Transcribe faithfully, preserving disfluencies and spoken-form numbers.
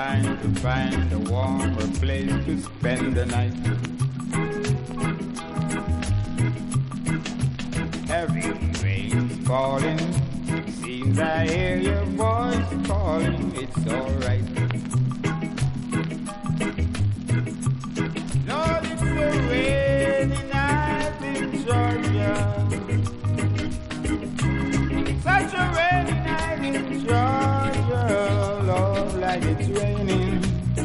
trying to find a warmer place to spend the night. Heavy rain's falling, seems I hear your voice calling. It's alright.